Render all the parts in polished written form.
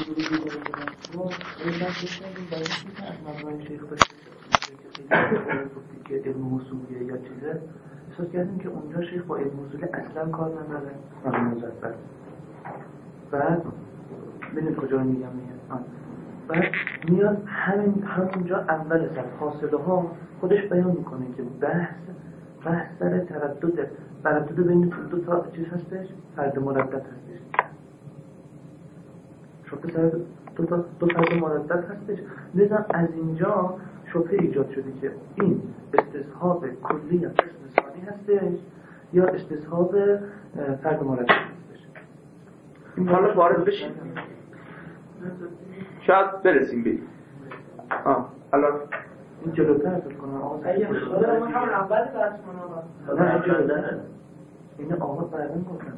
که علم وصولیه یا چیزه احساس کردیم که اونجا شیخ با علم وصولی اصلا کار نداره مزبط بعد ببینید کجا میگم بعد میاد همونجا اول سر فاصله ها خودش بیان میکنه که بحث سر تردد بین دو تا چیز هستش، فرد مردد هستش. شبه سر دو فرد مردد هستش. لذا از اینجا شبه ایجاد شده که این استصحاب کلی یا قسم ثانی هستش یا استصحاب فرد مردد هستش. حالا وارد بشیم شاید برسیم به الان این جلوتر فکر کنم اگه خدا من همون اول بحث کنم نه جلوتر این آقا بعدن گفتم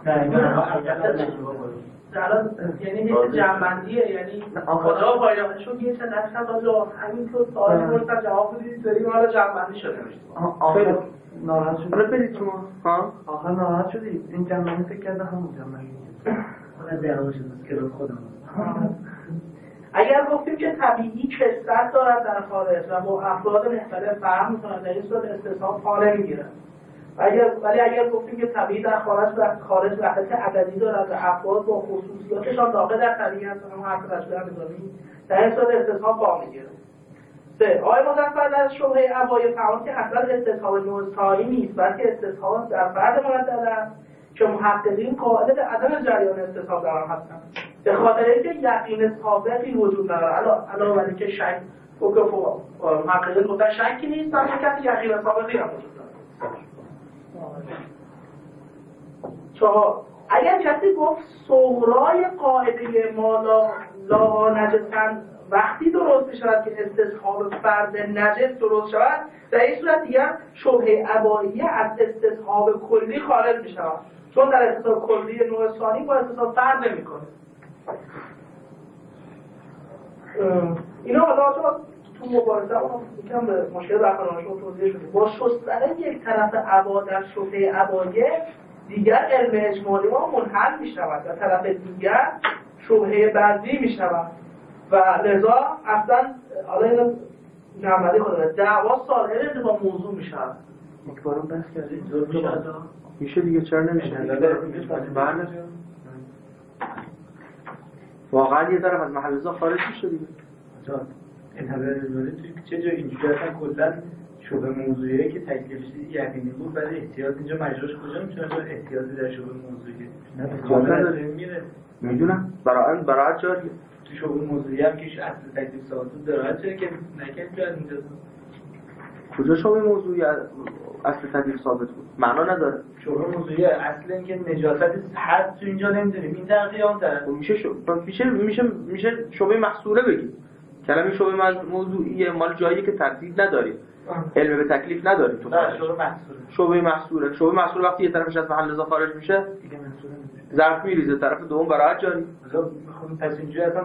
الان یعنی هیچ جمع‌بندیه، یعنی کجا پایان چون یه چند درصد آجا همینطور سوال می‌پرسن جواب بدید داریم حالا جمع‌بندی شده میشه. آخر ناراحت شدید؟ حالا برید شما آخر ناراحت شدید؟ این جمع‌بندی فکر کرده همون جمع‌بندی حالا دعوا شد که خودم اگر گفتیم که طبیعی کثرت دارد در خارج و با افراد مختلف فهم می‌کنند در این صورت استصحاب پاره می‌گیرد. ولی اگر گفتیم که طبیعی در خارج وحدت عددی دارد و افراد با خصوصیاتشان داخل در طبیعی هستند، هم حرف تشبیه می‌کنیم، در این صورت استصحاب پا می‌گیرد. 3. آقای مظفر در شبهه ابوای فرمود که اصلا استصحاب نوع ثانی نیست، بلکه استصحاب در فرد مردد است که محققین قائل به عدم جریان استصحاب در آن هستند. به خاطر اینکه یقین سابقی وجود ندارد. علاوه بر اینکه شک محققین گفتن شکی نیست، بلکه یقین سابقی هم وجود دارد. 4. اگر کسی گفت صغرای قاعده ما لا نجسن وقتی درست می‌شود که استصحاب فرد نجس درست شود، در این صورت دیگر شبهه اباحیه از استصحاب کلی خارج می‌شود، چون در استصحاب کلی نوع ثانی با استصحاب فرد نمی‌کنه. اینا حالا تو مبارزه یکم به مشکل برخوردشون توضیح شده. با شستن یک طرف ابا در شبهه اباحیه دیگر علم اجمالی ما منحل می‌شود و طرف دیگر شبهه بعضی می‌شود و لذا اصلا حالا اینو جمع‌بندی کنه دعوا صالح با موضوع می‌شود. یک بارم بحث کردید میشه دیگه چرا نمیشه؟ واقعا یه طرف از محل رضا خارج میشه دیگه. این حالا رضایی توی چه جای اینجوری اصلا کلا شبه موضوعیه که تکلیفش یقینی بود، ولی احتیاط اینجا مجراش کجا میتونه چون احتیاطی در شبه موضوعیه نه میره میدونم برای جاریه تو شبه موضوعیه هم که اصل تکلیف ثابت بود داره چه که نکنیم تو از اینجا کجا شبه موضوعی اصل تکلیف ثابت بود معنا نداره. شبه موضوعی اصل اینکه نجاست حد تو اینجا نمیدونیم این در قیام طرف میشه شبه محصوله بگیم. کلمه شبه موضوعی مال جایی که تردید نداریم، علم به تکلیف نداریم تو شبه محصوله. شبه محصوله وقتی یه طرفش از محل رضا خارج میشه دیگه ظرف میریزه طرف دوم برای جاری. پس اینجوری اصلا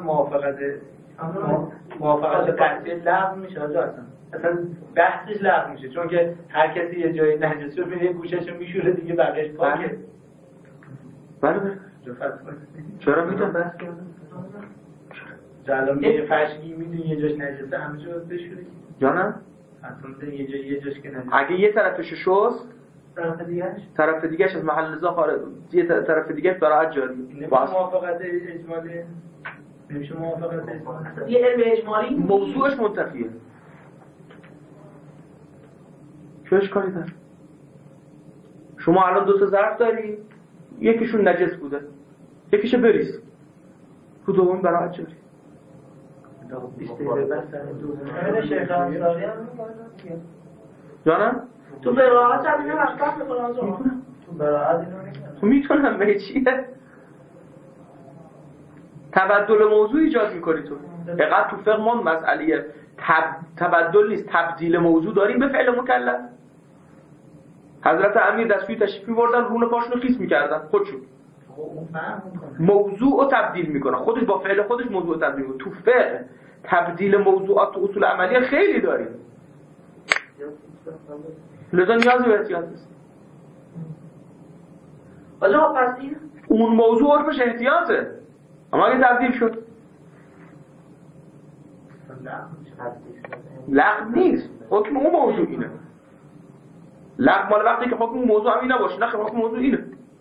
موافقت قطعی لغو میشه اصلا بحثش لغو میشه، چون که هر کسی یه جایی نجس شد به یه گوشه‌شو میشوره دیگه بقیش پاکه. بله چرا میتونم بحث کردم الان یه فرشگی میدونی یه جاش نجسه همه جا بشوره یا نه؟ اصلا یه جاش که نجسه اگه یه طرفش شست طرف دیگه‌اش از محل رضا خارج، یه طرف دیگه‌اش برای جاری. موافقت اجمالی نمیشه موافقت اجمالی. یه علم اجمالی موضوعش منتفیه. چه اشکالی داره؟ شما الان دو تا ظرف داری، یکیشون نجس بوده، یکیشو بریز، رو دوم برای جاری. جانم؟ تو براعت هم اینو مصرف میکنم تو براعت اینو میتونم به چیه؟ تبدل موضوع ایجاد میکنی تو. دقیقا تو فقه ما مسئله تبدل نیست، تبدیل موضوع داریم به فعل مکلف. حضرت امیر دستوی تشریف می‌بردن رون پاشونو خیس میکردن خودشون. موضوع رو تبدیل میکنه، خودش با فعل خودش موضوع تبدیل میکنه. تو فقه تبدیل موضوعات تو اصول عملیه خیلی داریم، لذا نیازی به احتیاط است. آجا پس این اون موضوع عرفش احتیاطه، اما اگه تبدیل شد لغو نیست، حکم اون موضوع اینه. لغو مال وقتی که حکم موضوع هم اینه باشه، نه حکم موضوع اینه.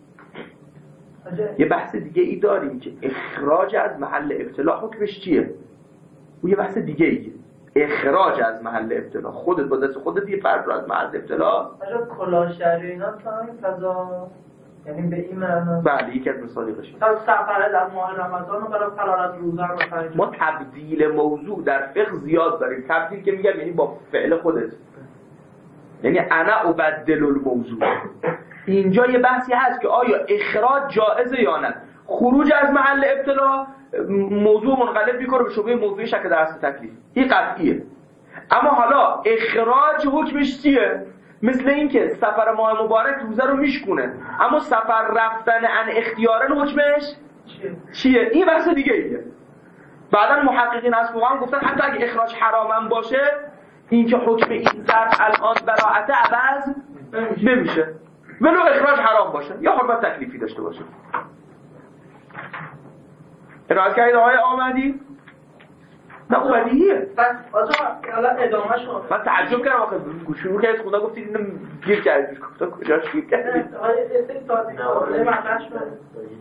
یه بحث دیگه ای داریم که اخراج از محل ابتلا حکمش چیه؟ اون یه بحث دیگه ایه. اخراج از محل ابتلا، خودت با دست خودت یه فرد رو از محل ابتلا کلاه شهری اینا تا این فضا، یعنی به این معنا. بله یکی از مصادیقش. تا سفر در ماه رمضان و برای فرارت روزه رو بفرمایید. ما تبدیل موضوع در فقه زیاد داریم. تبدیل که میگم یعنی با فعل خودت، یعنی انا ابدل الموضوع. اینجا یه بحثی هست که آیا اخراج جائزه یا نه. خروج از محل ابتلا موضوع منقلب میکنه به شبهه موضوعی شک در اصل تکلیف، این قطعیه. اما حالا اخراج حکمش چیه؟ مثل اینکه سفر ماه مبارک روزه رو میشکونه، اما سفر رفتن عن اختیارن حکمش چیه؟ این بحث دیگه ایه. بعدا محققین از فقها هم گفتن حتی اگه اخراج حرامم باشه، این که حکم این ظرف الان براعت عوض نمیشه ولو اخراج حرام باشه یا حرمت تکلیفی داشته باشه. ارائه کردید آقای آمدی؟ نه اون بدیهیه. بس آجا حالا ادامه شما. من تعجب کردم آخه شروع کردید خدا گفتید اینو گیر کردید. گفتم کجاش گیر کردید؟ آقای استیک تازه کاره مطرح شد.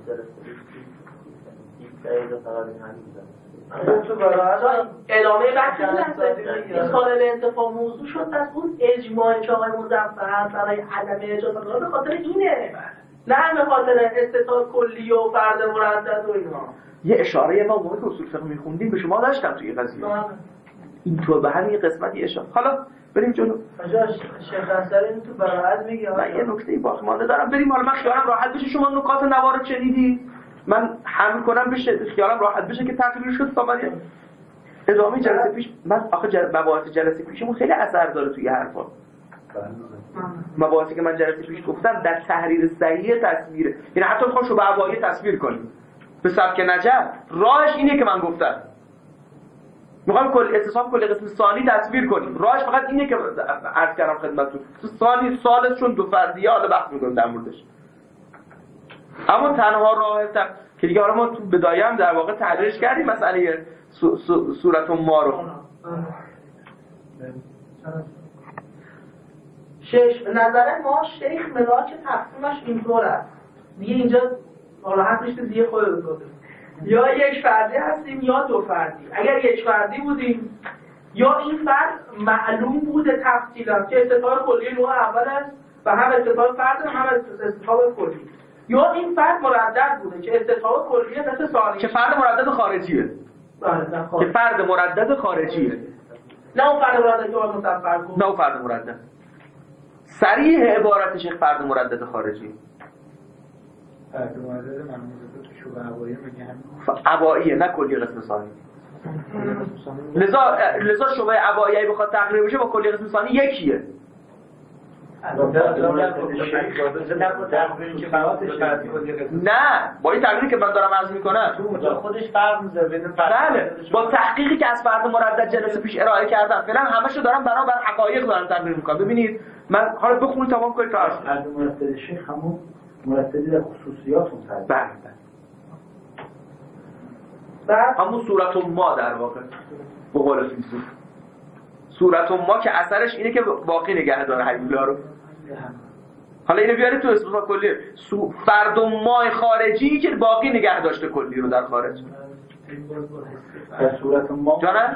ادامه بحث این سال انتفاع موضوع شد از اون اجماعی که آقای مظفر برای عدم اجازه به خاطر اینه، نه به خاطر استثناء کلی و فرد مردد و اینا. یه اشاره ما موقعی که اصول فقه می‌خوندیم به شما داشتم توی قضیه اینطور به همین قسمتی اشاره. حالا بریم جلو. شیخ انصاری این تو براحت میگه من یه نکته باقی مانده دارم. بریم حالا من خیالم راحت بشه شما نکات نوارد شنیدید، من حمل کنم بشه خیالم راحت بشه که تقریر شد تا بعد ادامه جلسه پیش. من آخه مباحث جلسه پیشمون خیلی اثر داره توی حرفا. مباحثی که من جلسه پیش گفتم در تحریر صحیح تصویره، یعنی حتی میخوام شو به عوایه تصویر کنیم به سبک نجف. راهش اینه که من گفتم میخوام کل استصحاب کل قسم ثانی تصویر کنیم. راهش فقط اینه که عرض کردم خدمتتون. ثانی سالش چون دو فردیه حالا بحث می‌کنیم در موردش. اما تنها راه که دیگه حالا ما تو بدایه هم در واقع تحلیلش کردیم مسئله صورت ما رو. نظر ما شیخ ملاک تقسیمش اینطور است. دیگه اینجا راحت میشه دیگه خودت بگو. یا یک فردی هستیم یا دو فردی. اگر یک فردی بودیم یا این فرد معلوم بوده تفصیلا که استطاعت کلی نوع اول است و هم استطاعت فرد هم استطاعت کلی، یا این فرد مردد بوده که استطاعت کلیه مثل ثانی که فرد مردد خارجیه. بله که فرد مردد خارجیه. نه اون فرد مردد که باید مصفر کن. نه اون فرد مردد. صریح عبارتش فرد مردد خارجی. فرد مردد منظور تو شبه عوایه میگه همین. عوایه نه کلی قسم ثانی. لذا شبه عوایه بخواد تقریر بشه با کلی قسم ثانی یکیه. نه با این تقریری که من دارم عرض میکنم تو خودش فرق میذاره بین بله با تحقیقی که از فرد مردد جلسه پیش ارائه کردم فعلا همشو دارم بنابر حقایق دارم تقریر میکنم. ببینید من حالا بخونید تمام کنید تا فرد مردد شیخ همون مرددی در خصوصیات اون فرد. بله همون صورت ما در واقع به قول فیلسوف صورت ما که اثرش اینه که باقی نگه داره حیولا رو. حالا اینو بیارید تو استثناء کلی فرد ما خارجی که باقی نگه داشته کلی رو در خارج. در صورت ما جانم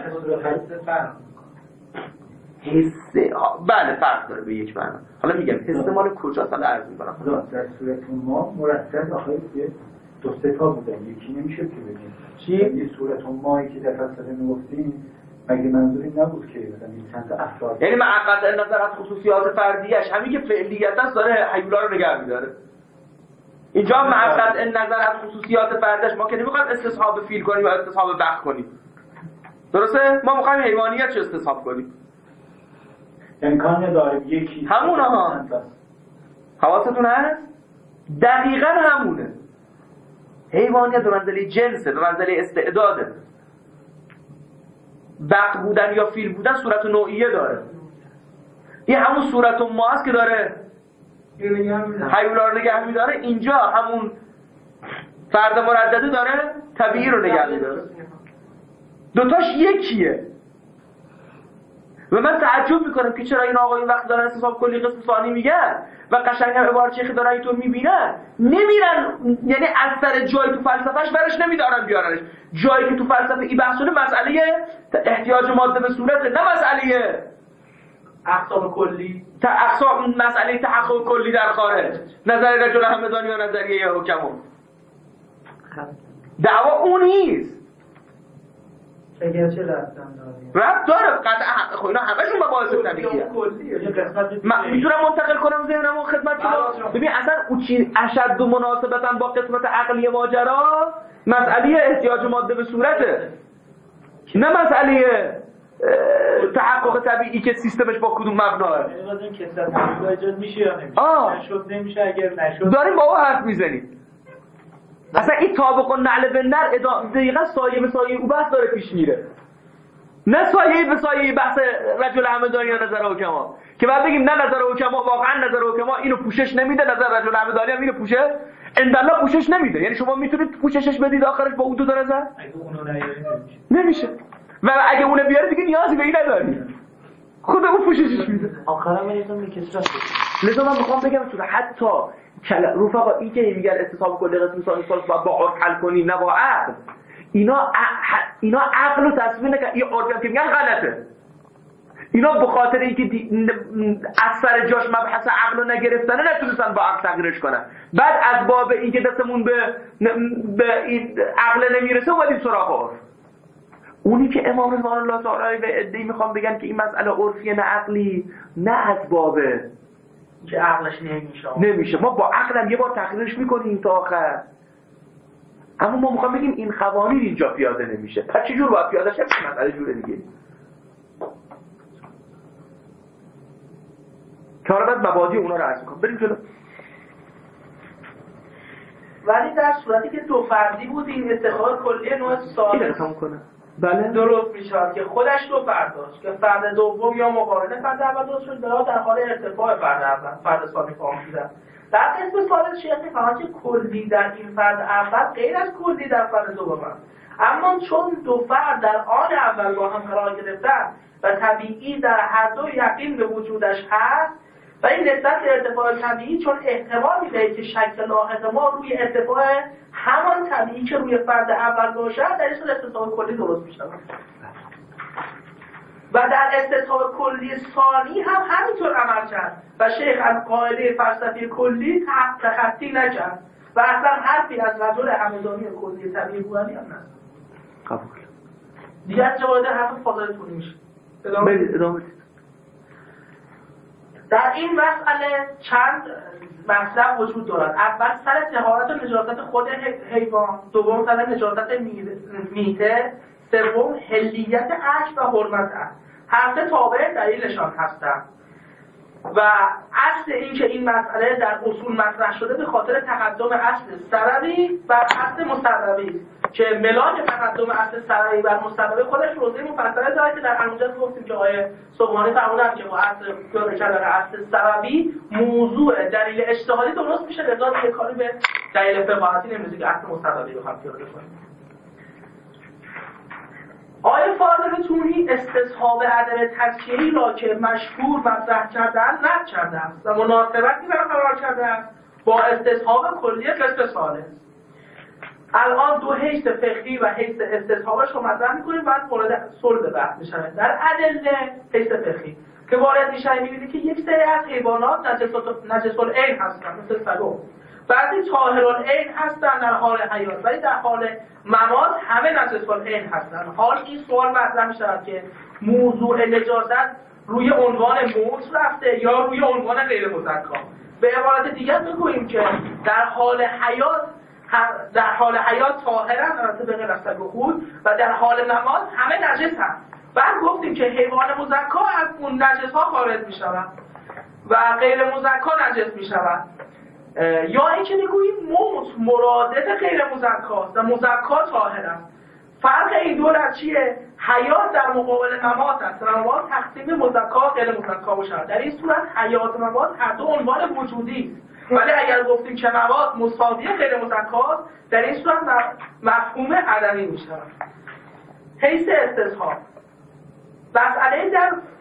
حس بله فرق داره به یک معنا. حالا میگم حس مال کجاست الان عرض می‌کنم. در صورت ما مرتب آخه دو سه تا بودن، یکی نمیشه که بگیم چی؟ این صورت مایی که در فلسفه میگفتیم مگه منظوری نبود که مثلا این چند تا افراد، یعنی معقد نظر از خصوصیات فردیش همین که فعلیت است داره حیولا رو نگه می‌داره. اینجا معقد نظر از خصوصیات فردیش ما که نمی‌خوایم استصحاب فیل کنیم یا استصحاب بخ کنیم. درسته؟ ما می‌خوایم حیوانیت چه استصحاب کنیم. امکان داره یکی همونه ها. حواستون هست؟ دقیقاً همونه. حیوانیت به منزله جنسه، به منزله استعداده. بق بودن یا فیل بودن صورت نوعیه داره. این همون صورت ما است که داره حیولا رو نگه می‌داره. اینجا همون فرد مردده داره طبیعی رو نگه می‌داره. دوتاش یکیه. و من تعجب میکنم که چرا این آقایون وقت دارن استصحاب کلی قسم ثانی میگن و قشنگ هم عبارت شیخ دارن اینطور میبینن نمیرن، یعنی از سر جایی تو فلسفهش برش نمیدارن بیارنش. جایی که تو فلسفه این بحثونه مسئله احتیاج ماده به صورته، نه مسئله اقسام کلی، مسئله تحقق کلی در خارج، نظر رجل همدانی یا نظریه حکما. دعوا اون نیست. اگر چه ربط داره قطعا. خب اینا همشون مباحث طبیعیه. من میتونم منتقل کنم ذهنمو خدمت شما. ببین اصلا اشد و مناسبتا با قسمت عقلی ماجرا مسئله احتیاج ماده به صورته، نه مسئله تحقق طبیعی که سیستمش با کدوم مبناه. این کسرت حقیقی ایجاد میشه یا نمیشه؟ نشد نمیشه. اگر نشد داریم با او حرف میزنیم. اصلا این طابق و نعل به نر دقیقا سایه به سایه او بحث داره پیش میره، نه سایه به سایه بحث رجل همدانی یا نظر حکما که بعد بگیم نه نظر حکما واقعا نظر حکما اینو پوشش نمیده، نظر رجل همدانی هم اینو پوشه اندالله پوشش نمیده. یعنی شما میتونید پوششش بدید آخرش با اون دو تا نظر اگه اونو نیاری نمیشه و اگه اونو بیاره دیگه نیازی به این نداری، خود اون پوششش میده. آخرام میرسم به کسرت. لذا من میخوام بگم تو حتی رفقا این که میگن استصحاب کلی قسم ثانی ثالث با عرف حل کنی نه با عقل، اینا عقل رو تصویر نکن. این عرفی که میگن غلطه. اینا به خاطر اینکه از سر جاش مبحث عقل رو نگرفتن نتونستن با عقل تغییرش کنن. بعد از باب اینکه دستمون به عقل نمیرسه اومدیم سراغ عرف. اونی که امام رضوان الله تعالی به ادعی میخوام بگن که این مسئله عرفیه نه عقلی، نه از بابه که عقلش نمیشه. ما با عقلم یه بار تخریرش میکنیم تا آخر، اما ما میخوام بگیم این قوانین اینجا پیاده نمیشه. پس چجور باید پیاده شه؟ مسئله جوره دیگه که حالا بعد مبادی اونا رو عرض میکنم. بریم جلو. ولی در صورتی که دو فردی بود این اتخاذ کلی نوع ثالث بله درست میشود که خودش دو فرد داشت که فرد دوم یا مقارنه فرد اول درست شد در حال ارتفاع فرد اول فرد ثانی فهمیدن. در قسم ثالث شیخ میفهمد که کلی در این فرد اول غیر از کلی در فرد دوم است، اما چون دو فرد در آن اول با هم قرار گرفتن و طبیعی در هر دو یقین به وجودش هست و این نسبت به ارتفاع طبیعی چون احتمال میده که شک لاحق ما روی ارتفاع همان طبیعی که روی فرد اول باشد در این صورت استصحاب کلی درست میشه. و در استصحاب کلی ثانی هم همینطور عمل کرد و شیخ از قاعده فلسفی کلی تخطی نکرد و اصلا حرفی از رجل همدانی کلی طبیعی بودنی هم نه. قبول. دیگه از جواده حرف فاضلتون میشه. ادامه در این مسئله چند مطلب وجود دارد. اول سر طهارت و نجاست خود حیوان، دوم سر نجاست میته، سوم حلیت عشق و حرمت است. هر سه تابع دلیلشان هستند و اصل این که این مسئله در اصول مطرح شده به خاطر تقدم اصل سببی و اصل مسببی است که ملاک تقدم اصل سببی و مسببی خودش روزه مفصله داره که در همونجا گفتیم که آیه صبحانه فرمودن که با اصل اصل سببی موضوع دلیل اجتهادی درست میشه، لذا دیگه کاری به دلیل فقاهتی نمیشه که اصل مسببی رو هم پیاده کنیم. آیه فاضل تونی استصحاب عدم تزکیه‌ای را که مشهور مطرح کردن رد کرده است و مناسبتی برقرار کرده است با استصحاب کلی قسم ثالث. الان دو حیث فقهی و حیث استصحابش رو مطرح می‌کنیم بعد مورد صلب بحث می‌شن. در ادله حیث فقهی که وارد میشن می‌بینید که یک سری از حیوانات نجس العین هستند مثل سگو، بعضی طاهر العین هستند در حال حیات ولی در حال ممات همه نجس العین هستند. حال این سوال مطرح می‌شود که موضوع نجاست روی عنوان موت رفته یا روی عنوان غیر مزکا. به عبارت دیگر بگوییم که در حال حیات طاهرن البته به غیر از سگ و خود و در حال ممات همه نجس هست. بعد گفتیم که حیوان مزکا از اون نجس ها خارج می‌شود و غیر مزکا نجس می‌شود. یا اینکه بگوییم موت مرادف غیر مزکاست و مزکا طاهر است. فرق این دو از چیه؟ حیات در مقابل ممات است. ممات تقسیم مزکا غیر مزکا باشد. در این صورت حیات و ممات هر دو عنوان وجودی است. ولی اگر گفتیم که ممات مساوی غیر مزکاست در این صورت مفهوم عدمی می‌شود. حیث استصحاب مسئله در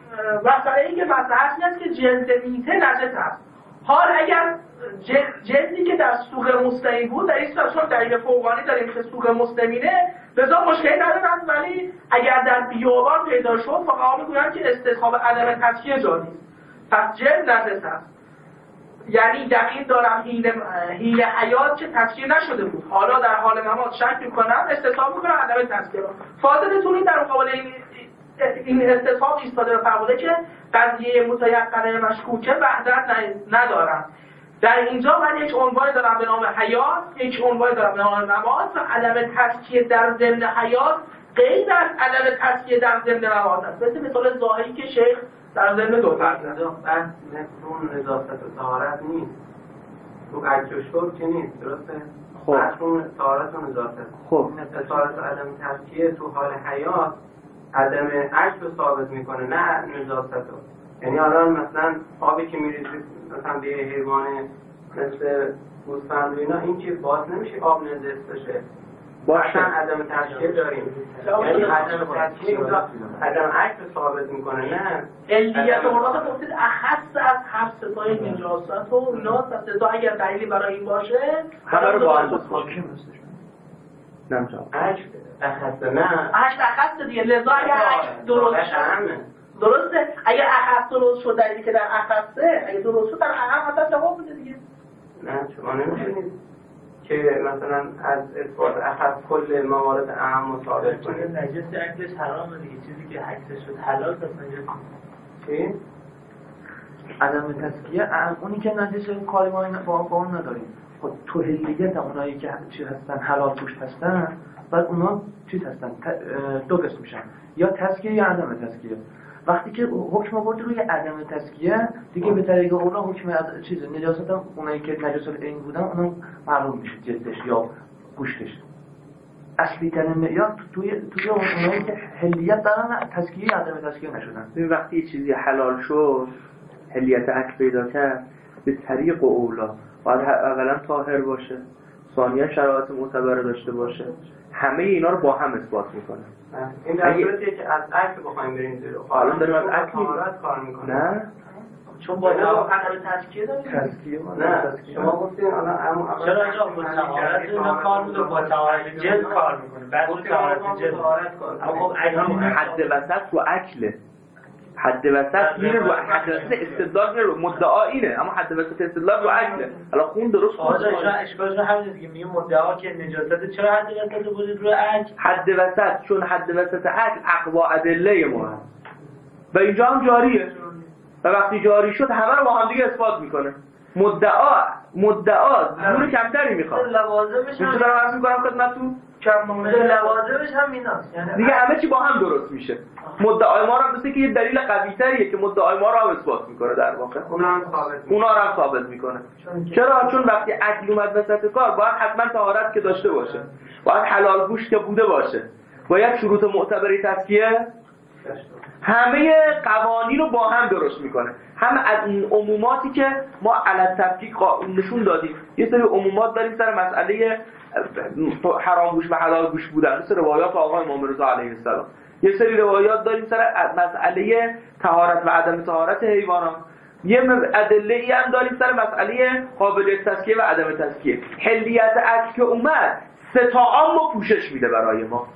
مسئله این که مصلحت است که جلد میته نجس است. حال اگر جلدی که در سوق مسلمی بود، در این صورت چون دلیل فوقانی داریم که سوق مسلمینه، لذا مشکلی ندارند، ولی اگر در بیابان پیدا شد فقها میگویند که استصحاب عدم تزکیه جاری است، پس جلد نجس است. یعنی دقیق دارم حین حیات که تزکیه نشده بود، حالا در حال ممات شک میکنم، استصحاب میکنم عدم تزکیه را. فاضلتون در مقابل این استصحاب ایستاده و فرموده که قضیه متیقنه مشکوکه وحدت ندارم. در اینجا من یک عنوان دارم به نام حیات، یک عنوان دارم به نام ممات و عدم تزکیه در ضمن حیات غیر از عدم تزکیه در ضمن ممات است. مثل ظاهری که شیخ در ضمن دو فرق مثل اون نظافت و طهارت نیست، تو اکل و شرب که نیست، درسته؟ خب اون طهارت و نظافت. خب طهارت و عدم تزکیه تو حال حیات عدم اکل رو ثابت میکنه، نه نظافت رو. یعنی الان مثلا آبی که میریزید مثلا به حیوان مثل گوسفند و اینا، این که باز نمیشه آب نجس بشه. باشه عدم تزکیه داریم، یعنی عدم تزکیه عدم اکل ثابت میکنه، نه علیت مراد گفتید اخص از هر ستای نجاست و اینا ستا اگر دلیلی برای این باشه همه رو با هم حاکم هستش. نمیشه اکل اخص نه اخص دیگه، لذا اگر اکل درست درسته، اگر اخص درست شد دلیلی که در اخصه، اگر درست شد در اهم حتی جواب بده دیگه. نه شما نمیتونید که مثلا از اثبات اخص کل موارد اهم رو ثابت کنید. نجس اکلش حرامه دیگه، چیزی که عکسش شد حلال پس نجس. چی؟ عدم تزکیه اونی که نجسه کاری ما با اون نداریم. خب تو حلیت اونایی که چی هستن حلال پوشت هستن، بعد اونا چیز هستن دو قسم میشن، یا تزکیه یا عدم تزکیه. وقتی که حکم آورد روی عدم تزکیه دیگه به طریق اونا حکم چیز نجاست هم اونایی که نجس العین بودن اونا معلوم میشه جلدش یا گوشتش. اصلی ترین معیار توی اونایی که حلیت دارن تزکیه یا عدم تزکیه نشدن. این وقتی یه چیزی حلال شد، حلیت اکل پیدا کرد، به طریق اولا باید اولا طاهر باشه، ثانیا شرایط معتبر داشته باشه. همه اینا رو با هم اثبات میکنه. این در صورتیه که از اکل بخوایم بریم زیر. الان داریم از اکل کار میکنه. نه چون با عدم تزکیه داریم. تزکیه نه شما گفتین الان چرا اینجا با طهارت اینا کار میکنه، با طهارت جلد کار میکنه، بعد اون طهارت جلد. اما خب حد وسط رو اکله، حد وسط میره رو حد وسط استدلال میره رو مدعا اینه، اما حد وسط استدلال رو اکله. حالا خون درست آجا اشکالش همینه دیگه، میگه مدعا که نجاست چرا حد وسط بودید رو اکل؟ حد وسط چون حد وسط اکل اقوا ادله ما هست و اینجا هم جاریه و وقتی جاری شد همه رو با هم دیگه اثبات میکنه. مدعا زور کمتری میخواد. لوازمش هم دارم عرض میکنم خدمتتون لوازمش هم ایناست، یعنی دیگه همه چی با هم درست میشه. مدعای ما رو مثل که یه دلیل قوی تریه که مدعای ما رو هم اثبات میکنه، در واقع اونا رو هم ثابت میکنه. چرا؟ چون وقتی عقل اومد وسط کار باید حتما طهارت که داشته باشه، باید حلال گوشت که بوده باشه، باید شروط معتبری تزکیه، همه قوانین رو با هم درست میکنه. هم از این عموماتی که ما علی تفکیک نشون دادیم، یه سری عمومات داریم سر مسئله حرام گوشت و حلال گوشت بودن، مثل روایات آقای امام رضا علیه السلام. یه سری روایات داریم سر مسئله طهارت و عدم طهارت حیوانات. یه ادله ای هم داریم سر مسئله قابلیت تزکیه و عدم تزکیه. حلیت اکل که اومد سه تا عامو پوشش میده برای ما.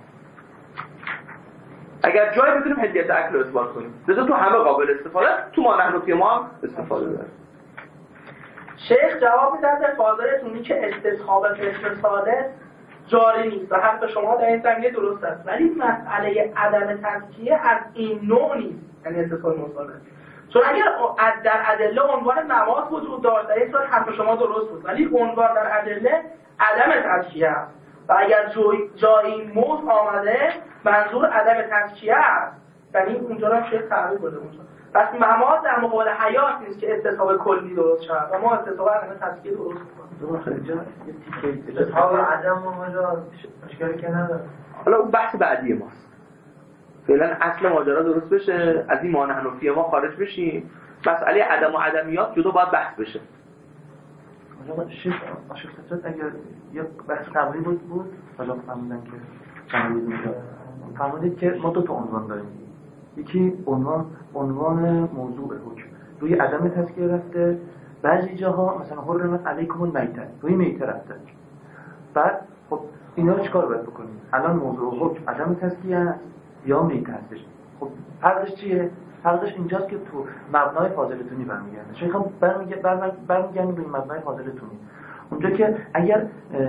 اگر جایی بتونیم حلیت اکل رو اثبات کنیم، لذا تو همه قابل استفاده، تو ما نحنفی ما هم استفاده داریم. شیخ جواب میدن به فاضلتونی که استصحاب قسم ساده جاری نیست و حرف شما در این زمینه درست است، ولی مسئله عدم تزکیه از این نوع نیست، یعنی استصحاب مساله. چون اگر در ادله عنوان نماز وجود داشت، در این صورت حرف شما درست بود، ولی عنوان در ادله عدم تزکیه است و اگر جایی موضوع آمده منظور عدم تزکیه است، یعنی اونجا هم شیخ تعبیر بوده اونجا. پس مماد در مقابل حیات نیست که استصحاب کلی درست شد و ما استصحاب عدم تزکیه درست کنیم. استصحاب عدم ماجرا اشکالی که نداره. حالا اون بحث بعدی ماست. فعلا اصل ماجرا درست بشه، از این مانع حنفی ما خارج بشیم، مسئله عدم و عدمیات جدا باید بحث بشه. شیخ اگر یک بحث قبلی بود حالا فهمیدن که فرمودید که ما دو تا عنوان داریم، یکی عنوان موضوع حکم روی عدم تذکیه رفته، بعضی جاها مثلا حرمت علیکم المیتة روی میته رفته. بعد خب اینا رو چیکار باید بکنیم؟ الان موضوع حکم عدم تذکیه است یا میته هستش. خب فرقش چیه؟ فرقش اینجاست که تو مبنای فاضلتونی برمیگرده. شیخ هم برمیگردیم به مبنای فاضلتونی. اونجا که اگر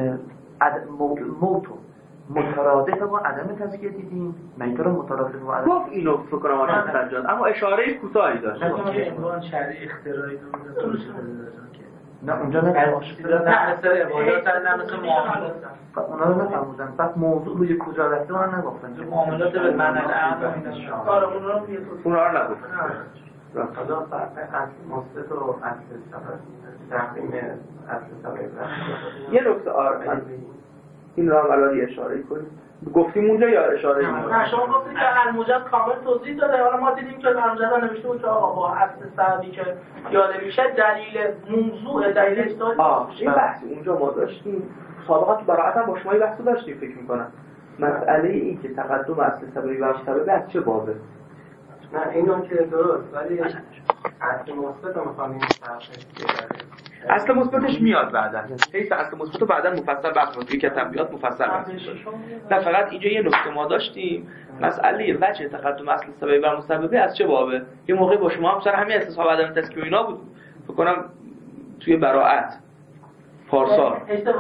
موتو مترادف با عدم تذکیه دیدیم، میته رو مترادف با عدم گفت اینو فکر کنم آقای سجاد، اما اشاره کوتاهی داشت. که عنوان شرعی اختراعی رو نه اونجا نه مثل عبادات نه مثل معاملات اونا رو نفرمودن. بعد موضوع روی کجا رفته من نگفتن. معاملات به معنی عام اونا رو نگفتن. حالا فرق اصل مثبت و اصل تقدیم اصل سبب. یه نکته این را الان اشاره کنیم. گفتیم اونجا یا اشاره کنیم؟ نه شما گفتید که الموجب کامل توضیح داده. حالا ما دیدیم که الموجب نوشته بود که آقا با اصل سببی که یاد میشه دلیل موضوع دلیل استاد. این بحث اونجا ما داشتیم. سابقا تو براعت هم با شما این بحثو داشتیم فکر می‌کنم. مسئله این که تقدم اصل سببی و سبب از چه بابه؟ نه اینو که درست، ولی اصل مثبت رو می‌خوام این اصل مثبتش میاد بعداً. حیث اصل مثبت رو بعداً مفصل بحث کنیم که تنبیهات مفصل بحث کنیم. نه فقط اینجا یه نکته ما داشتیم، مسئله وجه تقدم اصل سببی و مسببی از چه بابه؟ یه موقعی با شما هم سر همین استصحاب عدم تذکیه اینا بود. فکر کنم توی براعت پارسال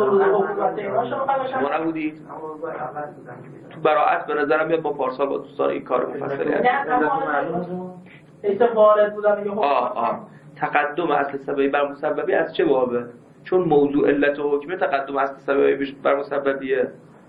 شما نبودید؟ تو براعت به نظرم میاد با پارسال با دوستان این کار مفصلی هست. وارد بودن میگه تقدم اصل سببی بر مسببی از چه بابه؟ چون موضوع علت و حکمه تقدم اصل سببی بر مسببیه.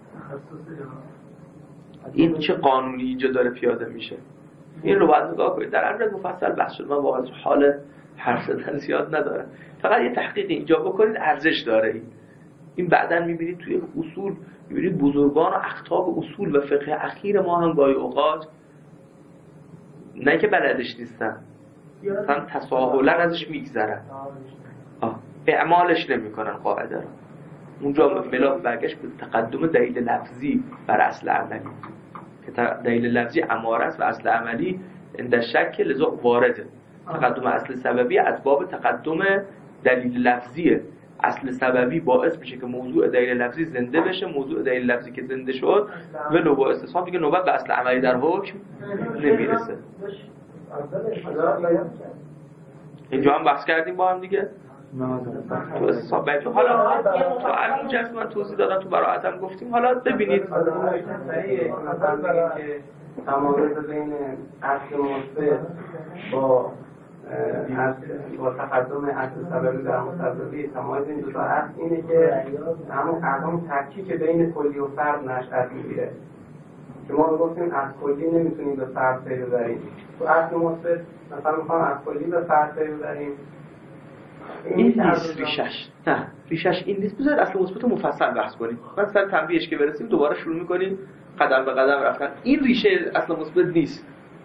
این چه قانونی اینجا داره پیاده میشه؟ این رو باید نگاه کنید. در امر مفصل بحث شد. من واقعا حال حرف زدن زیاد ندارم. فقط یه تحقیق اینجا بکنید، ارزش داره. این بعداً میبینید توی اصول، میبینید بزرگان و اقطاب اصول و فقه اخیر ما هم گاهی اوقات نه که بلدش نیستن، مثلا تساهلا ازش میگذرن، اعمالش نمیکنن قاعده رو. اونجا ملاک برگشت به تقدم دلیل لفظی بر اصل عملی که دلیل لفظی اماره است و اصل عملی عند شک لذا وارده. تقدم اصل سببی از باب تقدم دلیل لفظیه. اصل سببی باعث میشه که موضوع دلیل لفظی زنده بشه. موضوع دلیل لفظی که زنده شد و نوبت استصحاب دیگه نوبت به اصل عملی در حکم نمیرسه. اینجا هم بحث کردیم با هم دیگه. تو استصحاب بیت حالا تو الان جلسه من توضیح دادم، تو براعت هم گفتیم. حالا ببینید تمایز بین اصل مثبت با تقدم اصل سببی در مسببی، تمایز این دو تا اصل اینه که همون تفکیک بین کلی و فرد نشأت میگیره که ما گفتیم از کلی نمیتونیم به فرد پی ببریم. تو اصل مثبت مثلا میخوام از کلی به فرد پی ببریم. این نیست ریشش این نیست. بذارید اصل مثبت رو مفصل بحث کنیم. من سر تنبیهش که برسیم دوباره شروع میکنیم قدم به قدم رفتن. این ریشه اصل مثبت نیست.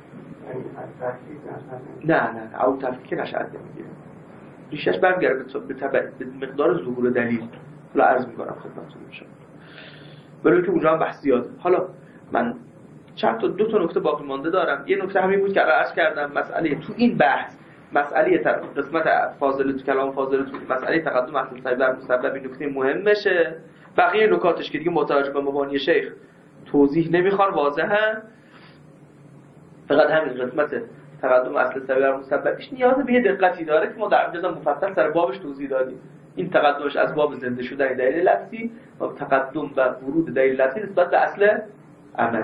نه او تفکیک نشأت نمیگیره. ریشش برمیگرده به مقدار ظهور دلیل. حالا عرض میکنم خدمتتون میشم. برای که اونجا هم بحث زیاده. حالا من دو تا نکته باقی مانده دارم. یه نکته همین بود که عرض کردم، مسئله تو این بحث، مسئله قسمت فاضله تو کلام فاضله تو مسئله تقدم اصل سبب بر مسبب این نکته مهم بشه. بقیه نکاتش که دیگه متوجه به مبانی شیخ توضیح نمیخوان، واضحه. فقط همین قسمت تقدم اصل سبب بر مسببش نیاز به یه دقتی داره که ما در جزء مفصل سر بابش توضیح دادیم. این تقدمش از باب زنده شدن دلیل لفظی و تقدم و ورود دلیل لفظی نسبت به اصل عملی.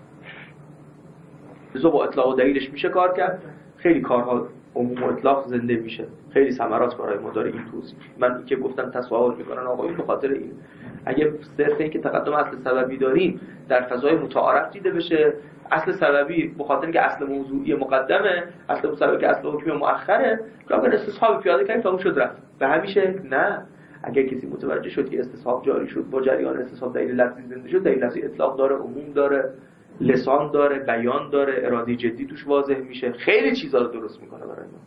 لذا با اطلاق و دلیلش میشه کار کرد. خیلی کارها عموم و اطلاق زنده میشه. خیلی ثمرات برای ما داره این توضیح. من این که گفتم تساهل میکنن آقایون به خاطر این. اگه صرف این که تقدم اصل سببی داریم در فضای متعارف دیده بشه، اصل سببی به خاطر اینکه اصل موضوعی مقدمه، اصل مسببی که اصل حکمی مؤخره، راجع استصحاب پیاده کردن تا اون شد رفت. به همین شکل نه. اگر کسی متوجه شد که استصحاب جاری شد، با جریان استصحاب دلیل لفظی زنده شد، دلیل لفظی اطلاق داره، عموم داره، لسان داره، بیان داره، اراده جدی توش واضح میشه، خیلی چیزا رو درست میکنه برای ما.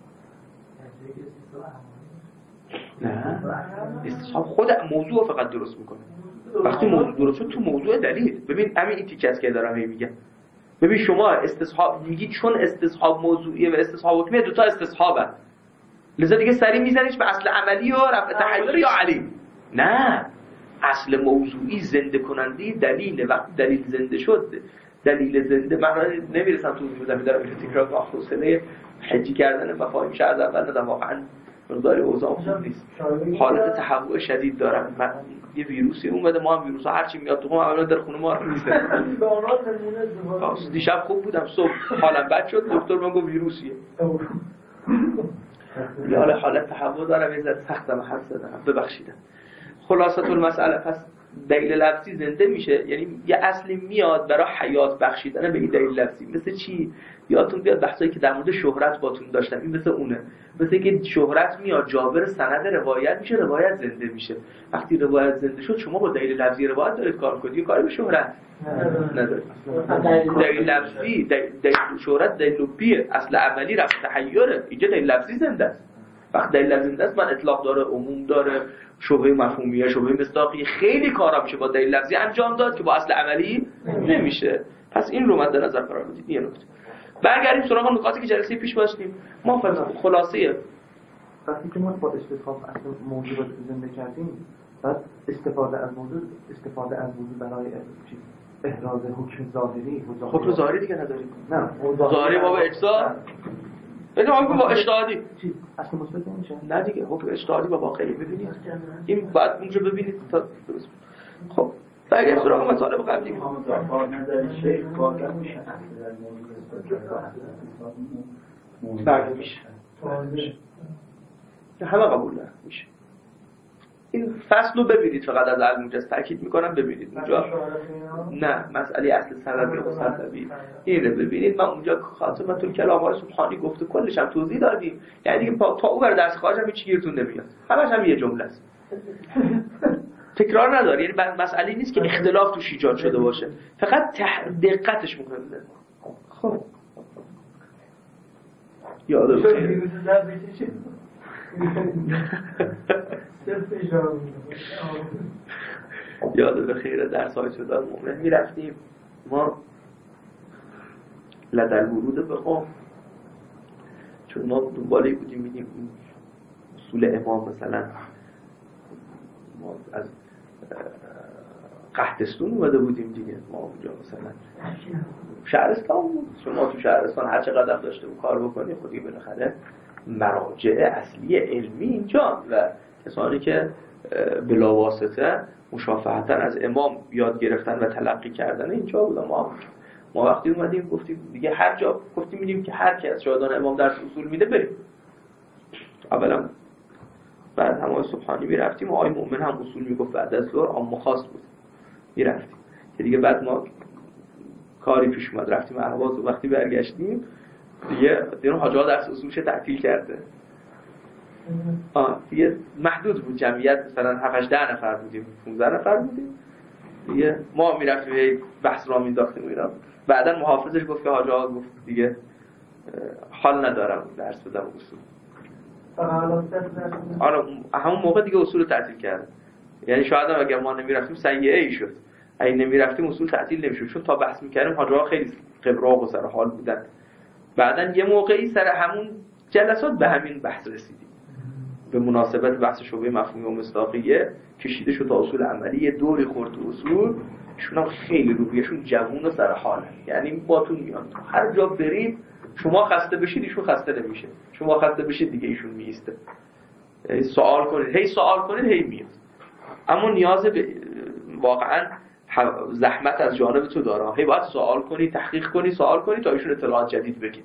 نه استصحاب خود موضوع فقط درست میکنه. وقتی موضوع درست شد تو موضوع دلیل، ببین همین این تیکه است که دارم میگم. ببین شما استصحاب میگید چون استصحاب موضوعیه و استصحاب حکمیه، دوتا استصحابه، لذا دیگه سری میزنیش به اصل عملی و رفع تحیر یا علی. نه، اصل موضوعی زنده کننده دلیل، وقتی دلیل زنده شد، دلیل زنده، من نمیرسم تو میذارم دارم میشه تکرار با حوصله حجی کردن مفاهیم شاید از اول ندم، واقعا مقدار اوضاع خوب نیست، حالت تهوع شدید دارم. من یه ویروسی اومده، ما هم ویروس ها هرچی میاد تو ما در خونه ما میزنه. دیشب خوب بودم، صبح حالم بد شد، دکتر من گفت ویروسیه. یه حالت تهوع دارم، یه ذره سختم حرف زدم، ببخشید. خلاصه المسئله، پس دلیل لفظی زنده میشه، یعنی یه اصلی میاد برای حیات بخشیدن به این دلیل لفظی. مثل چی؟ یادتون بیاد بحثایی که در مورد شهرت باتون داشتم، این مثل اونه، مثل که شهرت میاد جابر سند روایت میشه، روایت زنده میشه. وقتی روایت زنده شد شما با دلیل لفظی روایت دارید کار کنید، یه کاری به شهرت ندارید. دلیل لفظی، دلیل شهرت دلیل لفظیه، اصل عملی رفع تحیره، اینجا دلیل لفظی زنده است. وقتی دلیل لفظی زنده است من اطلاق داره، عموم داره، شبهه مفهومیه، شبهه مصداقی، خیلی کارا میشه با دلیل لفظی انجام داد که با اصل عملی نمیشه. پس این رو مد نظر قرار بدید. یه نکته. برگردیم سراغ نکاتی که جلسه پیش داشتیم. ما خلاصه وقتی که ما با استصحاب اصل موضوع رو زنده کردیم، بعد استفاده از موضوع برای احراز حکم ظاهری، حکم ظاهری دیگه نداریم. نه، ظاهری با اجزا بگم حکم با اجتهادی چی؟ اصل مثبت نمیشه؟ نه دیگه، حکم اجتهادی با واقعی ببینید. این بعد اونجا ببینید تا درست. خب برگردیم سراغ مطالب قبلی. با نظر شیخ واقعا میشه اصل موضوع میشه. که همه قبول دارن میشه. این فصل رو ببینید، فقط از الموجز تاکید میکنم ببینید اونجا. نه، مسئله اصل سببی و مسببی اینو ببینید. من اونجا خاتمه کلام های سبحانی گفته کلش هم توضیح دادیم، یعنی دیگه تا او بر درس خارج هم هیچ گیرتون نمیاد، همش هم یه جمله است، تکرار نداره. یعنی مسئله نیست که اختلاف توش ایجاد شده باشه، فقط دقتش مهمه. خب یاد بخیر. یاد بخیر درس های شده مومن میرفتیم ما لدل ورود به قوم، چون ما دنباله بودیم میدیم اصول امام، مثلا ما از قحطستون اومده بودیم دیگه، ما اونجا مثلا شهرستان بود، شما تو شهرستان هر چه قدم داشته بود کار بکنی خودی بالاخره مراجع اصلی علمی اینجا و کسانی که بلا واسطه مشافهتاً از امام یاد گرفتن و تلقی کردن اینجا بودن. ما وقتی اومدیم گفتیم دیگه هر جا گفتیم میدیم که هر کی از شاگردان امام درس اصول میده بریم. اولا بعد هم سبحانی میرفتیم، آقای مؤمن هم اصول میگفت، بعد از ظهر عام خاص بود میرفتیم که دیگه بعد ما کاری پیش اومد رفتیم اهواز و وقتی برگشتیم دیگه حاجی ها درس اصولش تعطیل کرده. دیگه محدود بود جمعیت، مثلا 7-10 نفر بودیم، 15 نفر بودیم دیگه. ما میرفتیم بحث را مینداختیم اینا. بعدن محافظش گفت که حاجی ها گفت دیگه حال ندارم درس بدم اصول. همون موقع دیگه اصول تعطیل کرد. یعنی شاید هم اگر ما نمیرفتیم سیئه ای شد، اگه نمیرفتیم اصول تعطیل نمیشد، چون تا بحث میکردیم حاجی ها خیلی قبراق و سر حال بودن. بعدن یه موقعی سر همون جلسات به همین بحث رسیدیم، به مناسبت بحث شبهه مفهومی و مصداقیه کشیده شد تا اصول عملی. یه دوری خورد تو اصول، ایشون هم خیلی روحیشون جوون و سر حاله، یعنی باتون میاد هر جا برید شما خسته بشید ایشون خسته نمیشه، شما خسته بشید دیگه ایشون میسته. یعنی سوال کنید هی میاد. اما نیاز به واقعا زحمت از جانب تو داره، هی باید سوال کنی، تحقیق کنی، سوال کنی تا ایشون اطلاعات جدید بگید.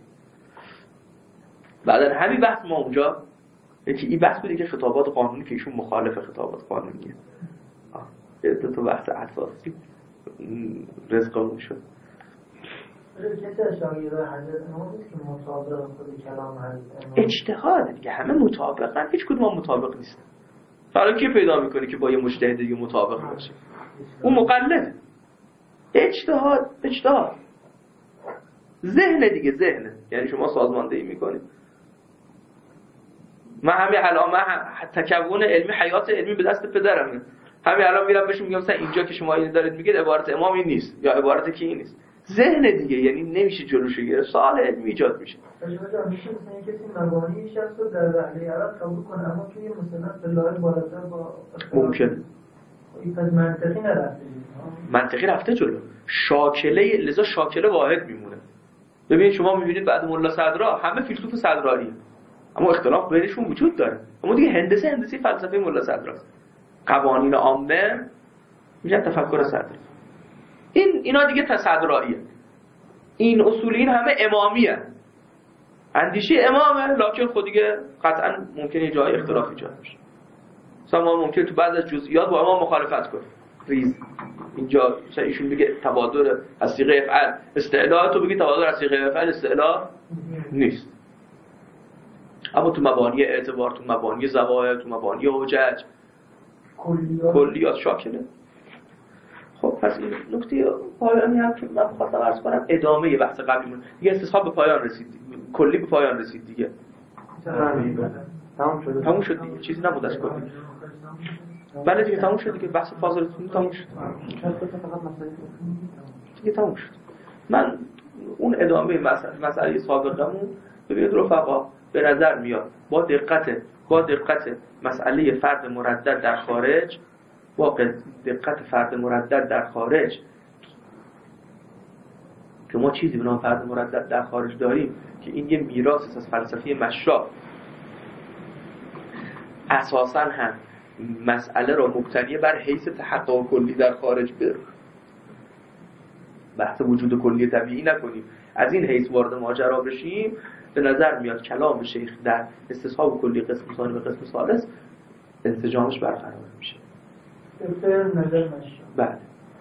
بعدن همین بحث ما اونجا یکی این بحث بودی که خطابات قانونی که ایشون مخالف خطابات قانونیه، تو بحث اساسی رزقمون شد. کسی از شاگردان حضرت امام نیست که مطابق خود کلام حضرت امام اجتهاده دیگه، همه مطابقن، هیچ کدوم مطابق نیست. حالا کی پیدا میکنه که با یه مجتهد دیگه مطابق باشه؟ اون مقلد. اجتهاد ذهن دیگه، ذهن، یعنی شما سازماندهی میکنید. من همین الان تکون علمی، حیات علمی به دست پدرمه. همین الان میرم بهش میگم مثلا اینجا که شما این دارید میگید عبارت امام این نیست یا عبارت کی این نیست، ذهن دیگه، یعنی نمیشه جلوشو گرفت، سوال علمی ایجاد میشه. میشه مثلا کسی مبانی شخص رو در رحله عرب قبول کنه اما توی مثلا اصطلاح بالاتر با ممکنه. این پس منطقی نرفته. منطقی رفته جلو. شاکله، لذا شاکله واحد میمونه. ببینید شما میبینید بعد ملا صدرا همه فیلسوف صدرایی، اما اختلاف بینشون وجود داره. اما دیگه هندسه فلسفه ملا صدراست. قوانین عامه میگن تفکر صدر. اینا دیگه تصدراییه. این اصولین همه امامیه. اندیشه امامه، لکن خود دیگه قطعا ممکنه جای اختلاف ایجاد بشه. مثلا ما ممکنه تو بعضی از جزئیات با امام مخالفت کنیم. ریز اینجا مثلا ایشون بگه تبادر از صیغه افعل استعلا، تو بگی تبادر از صیغه افعل استعلا نیست. اما تو مبانی اعتبار، تو مبانی زواهر، تو مبانی حجج، کلیات شاکله. خب پس این نکته پایانی هم که من خواستم عرض کنم ادامه بحث قبلیمون دیگه، استصحاب به پایان رسید، کلی به پایان رسید دیگه. تموم شد دیگه، چیزی نبود از کلی. بله دیگه تموم شد دیگه، بحث فاضلتون تموم شد دیگه، تموم شد. من اون ادامه مسئله سابقمون ببینید رفقا به نظر میاد با دقت مسئله فرد مردد در خارج، با دقت فرد مردد در خارج که ما چیزی به نام فرد مردد در خارج داریم که این یه میراث از فلسفه مشرا، اساساً هم مسئله را مبتنی بر حیث تحقق کلی در خارج بر بحث وجود کلی طبیعی نکنیم، از این حیث وارد ماجرا بشیم، به نظر میاد کلام شیخ در استصحاب کلی قسم ثانی و قسم ثالث انسجامش برقرار میشه. بله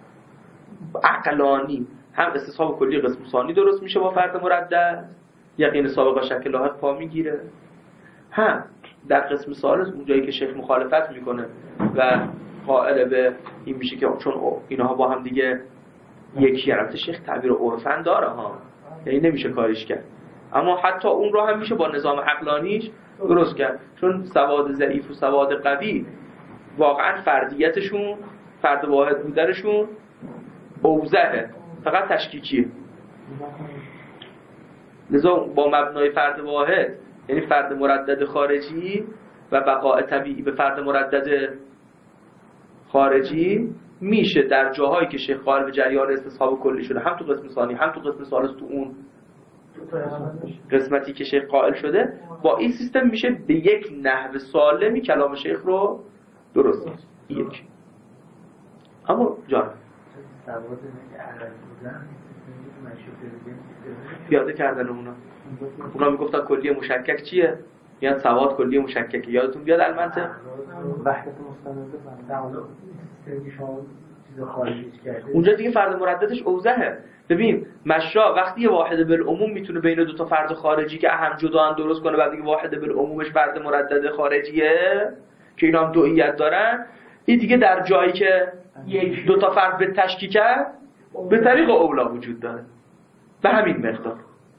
عقلانی هم استصحاب کلی قسم ثانی درست میشه با فرد مردد، یقین سابقه شک لاحق پا میگیره، هم در قسم ثالث اون جایی که شیخ مخالفت میکنه و قائل به این میشه که چون اینها با هم دیگه یکی، البته شیخ تعبیر عرفن داره ها، یعنی نمیشه کاریش کرد، اما حتی اون رو هم میشه با نظام عقلانیش درست کرد، چون سواد ضعیف و سواد قوی واقعا فردیتشون، فرد واحد بودنشون اوضحه، فقط تشکیکیه. لذا با مبنای فرد واحد، یعنی فرد مردد خارجی و بقاء طبیعی به فرد مردد خارجی، میشه در جاهایی که شیخ قائل به جریان استصحاب کلی شده، هم تو قسم ثانی هم تو قسم ثالث، تو اون قسمتی که شیخ قائل شده، با این سیستم میشه به یک نحو سالمی کلام شیخ رو درست یک. اما جان پیاده کردن اونا میگفتن کلیه مشکک چیه؟ میاد سواد کلیه مشکک، یادتون بیاد المنطق وحدت مستمره اونجا دیگه فرد مرددش اوضحه. ببین مشا وقتی یه واحد بالعموم میتونه بین دو تا فرد خارجی که اهم جدا هم درست کنه، بعد دیگه واحد بالعمومش فرد مردد خارجیه که اینا هم دوئیت دارن، این دیگه در جایی که دو تا فرد به تشکیک به طریق اولا وجود داره به همین مقدار.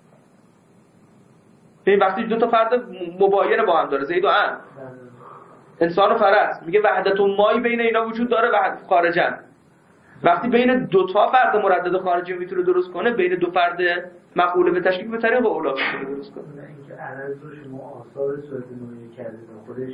ببین وقتی دو تا فرد مباین با هم داره، زید و عمرو، انسان و فرس، میگه وحدت و مایی بین اینا وجود داره و خارجن. وقتی بین دو تا فرد مردد خارجی میتونه درست کنه، بین دو فرد مقوله به تشکیک به طریق اولا میتونه درست کنه. اینکه عرض رو شما آثار صورت نوعی کرده و خودش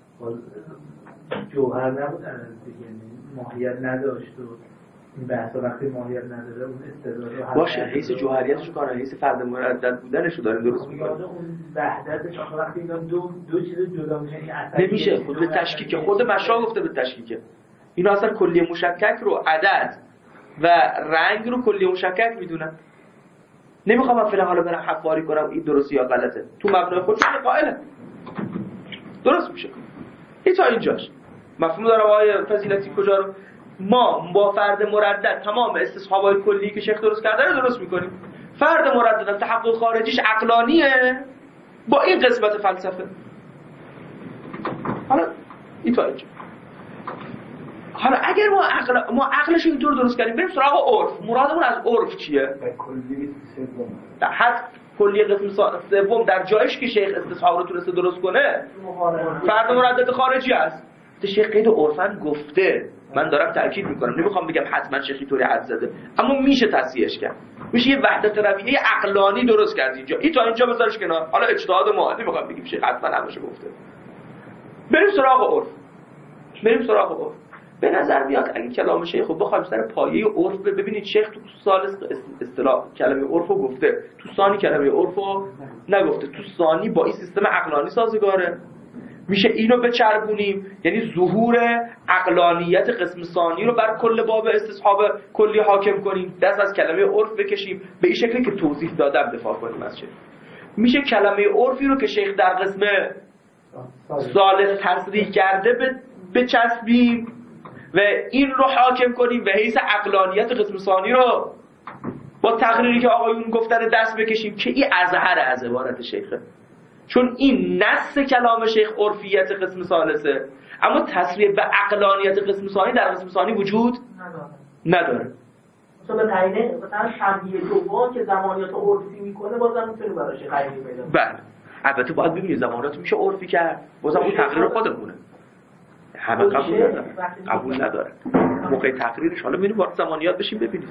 جوهر نبود عرض دیگه، ماهیت نداشت و این بحثا وقتی ماهیت نداره اون استدلال باشه، حیث جوهریتش کار، حیث فرد مردد بودنشو داره درست میکنه. اون وحدتش آخه وقتی اینا دو چیز جدا میشن نمیشه، خود به تشکیک، خود مشا گفته به تشکیک. اینا اصلا کلیه مشکک رو عدد و رنگ رو کلیه مشکک میدونن. نمیخوام من فعلا حالا برم حفاری کنم این درسته یا غلطه، تو مبنای خودشون قائله درست میشه. این تا اینجاش مفهوم داره آقای فضیلتی کجا رو ما با فرد مردد تمام استصحابای کلی که شیخ درست کرده رو درست میکنیم. فرد مردد تحقق خارجیش عقلانیه با این قسمت فلسفه. حالا این تا اینجا. حالا اگر ما عقلش رو اینطور درست کردیم، بریم سراغ عرف. مرادمون از عرف چیه؟ کلی سوم. در حد کلی قسم سوم در جایش که شیخ استصحاب رو تونسته درست کنه فرد مردد خارجی است. شیخ قید عرفن گفته من دارم تاکید میکنم، نمیخوام بگم حتما شیخی طوری حد زده، اما میشه تصحیحش کرد. میشه یه وحدت رویه عقلانی درست کرد اینجا. این تا اینجا بذارش کنار. حالا اجتهاد ما نمیخوام بگیم شیخ حتما همشه گفته. بریم سراغ عرف. به نظر میاد اگه کلام شیخ رو بخوایم سر پایه عرف ببینید، شیخ تو ثالث اصطلاح کلمه عرف رو گفته، تو ثانی کلمه عرف رو نگفته. تو ثانی با این سیستم عقلانی سازگاره. میشه اینو بچربونیم، یعنی ظهور عقلانیت قسم ثانی رو بر کل باب استصحاب کلی حاکم کنیم، دست از کلمه عرف بکشیم، به این شکلی که توضیح دادم دفاع کنیم از شیخ. میشه کلمه عرفی رو که شیخ در قسم ثالث تصریح کرده بچسبیم و این رو حاکم کنیم و حیث عقلانیت قسم ثانی رو با تقریری که آقایون گفتن دست بکشیم که این اظهر از عبارت شیخه، چون این نص کلام شیخ عرفیت قسم ثالثه، اما تصریح به عقلانیت قسم ثانی در قسم ثانی وجود نداره. مثلا تعیین مثلا شبیه دوم که زمانیات عرفی میکنه بازم میتونه براش غیری پیدا کنه. بله البته باید ببینید زمانیات میشه عرفی کرد، بازم اون تقریر خودمونه، همه قبول نداره. موقع تقریرش حالا میریم وارد زمانیات بشیم ببینید.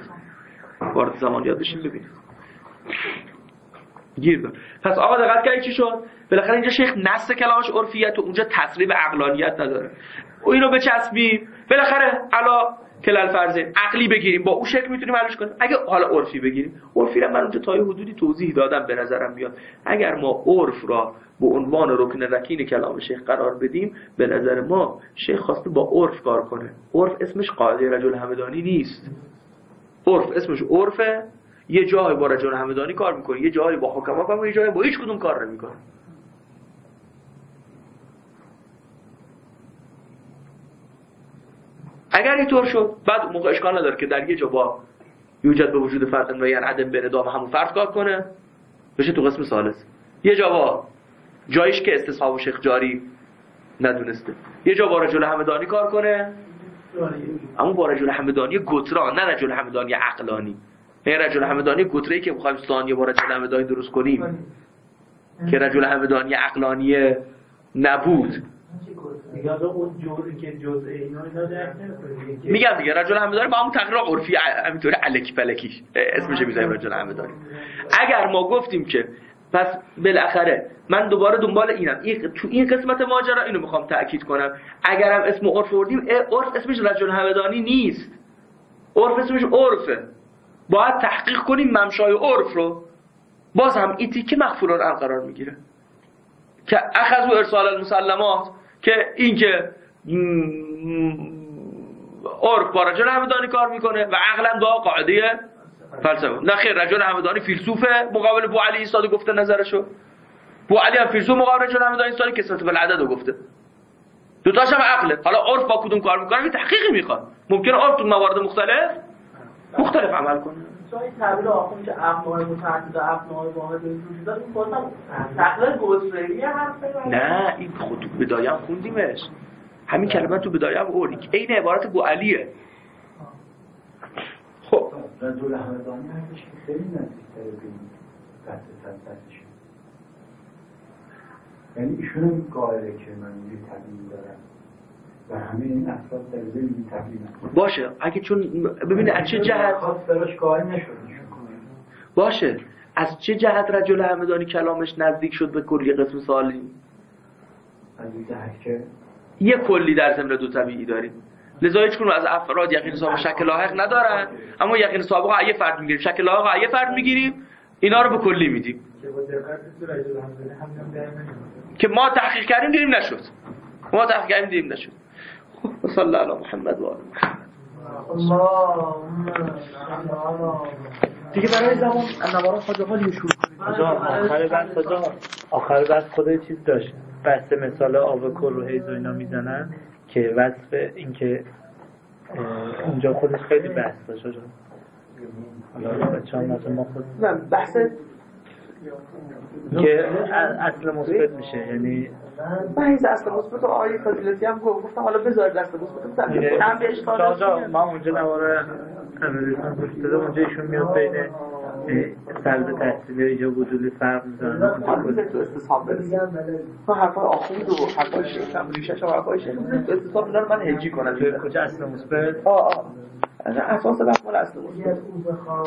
گیر دار. پس آقا دقت کنید چی شد؟ بالاخره اینجا شیخ نص کلامش عرفیت و اونجا تصریح به عقلانیت نداره. و اینو بچسبیم بالاخره علا کلال فرض عقلی بگیریم، با اون شکل میتونیم حلش کنیم. اگه حالا عرفی بگیریم، عرفی رو من اونجا تا یه حدودی توضیح دادم به نظرم میاد. اگر ما عرف را به عنوان رکن رکین کلام شیخ قرار بدیم، به نظر ما شیخ خواسته با عرف کار کنه. عرف اسمش قاعده رجل همدانی نیست. عرف اسمش عرفه، یه جایی با رجل همدانی کار میکنه، یه جایی با حکما کار میکنه، یه جایی با هیچ کدوم کار نمیکنه. اگر اینطور شد، بعد موقع اشکال نداره که در یه جا با یوجد به وجود فرد معین عدم به ندام همون فرد کار کنه، بشه تو قسم ثالث. یه جا با جایش که استصحاب و شیخ جاری ندونسته، یه جا با رجل همدانی کار کنه، اما با رجل همدانی گترا، نه رجل همدانی عقلانی. این رجل همدانی گتره‌ای که می‌خوایم ثانیه با رجل همدانی درست کنیم که رجل همدانی عقلانی نبود. میگم دیگه رجل همدانی با همون تقریر عرفی همینطوری الکی پلکی اسمش میذاریم رجل همدانی. اگر ما گفتیم که پس بالاخره من دوباره دنبال اینم، تو این قسمت ماجرا اینو میخوام تأکید کنم، اگرم اسم عرف وردیم، عرف اسمش رجل همدانی نیست، عرف اسمش عرفه. باید تحقیق کنیم ممشای عرف رو. باز هم این تیکه مغفور الان قرار میگیره که اخذ و ارسال المسلمات، که این که عرف با رجل همدانی کار میکنه و عقلا دا قاعده فلسفه. نه خیر، رجل همدانی فیلسوفه مقابل بو علی ایستاده گفته نظرشو، بو علی هم فیلسوف مقابل رجل همدانی ایستاده کسرت بالعدد رو گفته، دوتاش هم عقله. حالا عرف با کدوم کار میکنه یه تحقیقی میخواد. ممکنه عرف تو موارد مختلف عمل کنه. این تعبیر آخوند که افنای متعدد و افنای واحد وجود داره، این بازم تقلیل گستره‌ای حرفه. نه این خود تو بدایه هم خوندیمش، همین کلمه تو بدایه هم اولی که این عبارت بو علیه. خب رجل همدانی هستش که خیلی نزدیک‌تر به این بحثش، یعنی ایشون هم قائله که من یه تبیین دارم و همه این افراد در ذهن این تبیین باشه. اگه چون ببینه از چه جهت خاص براش قائل نشد باشه، از چه جهت رجل همدانی کلامش نزدیک شد به کلی قسم سالی؟ از این جهت که یه کلی در ضمن دو طبیعی داریم، لذا هیچ کنون از افراد یقین سابق شک لاحق ندارن، اما یقین سابق یه فرد میگیریم، شک لاحق یه فرد میگیریم، اینا رو به کلی میدیم که ما تحقیق کردیم دیدیم نشد. خب صلی الله علی محمد و آل محمد. دیگه برای زمان نوارا خواجه‌ها شروع آخر بحث خود چیز داشت، بحث مثال آب کل و حیض و اینا میزنن که وصف این که اونجا خودش خیلی بحث داشت. حالا بچه‌ها مثلا ما خود بحث که اصل مثبت میشه، یعنی بحث اصل مثبت و آیه فضیلتی هم گفتم حالا بذارید اصل مثبت هم به اشکال ما اونجا نواره امیرسان گفته اونجا ایشون میاد بین سلب تحصیل یا وجود فرق میزنن تو استصحاب برسیم ما حرفای آخوند و حرفای شیخ هم ریشش هم حرفای شیخ تو استصحاب میزنن من هجی کنم کجا اصل مثبت اساس بحث مال اصل مثبت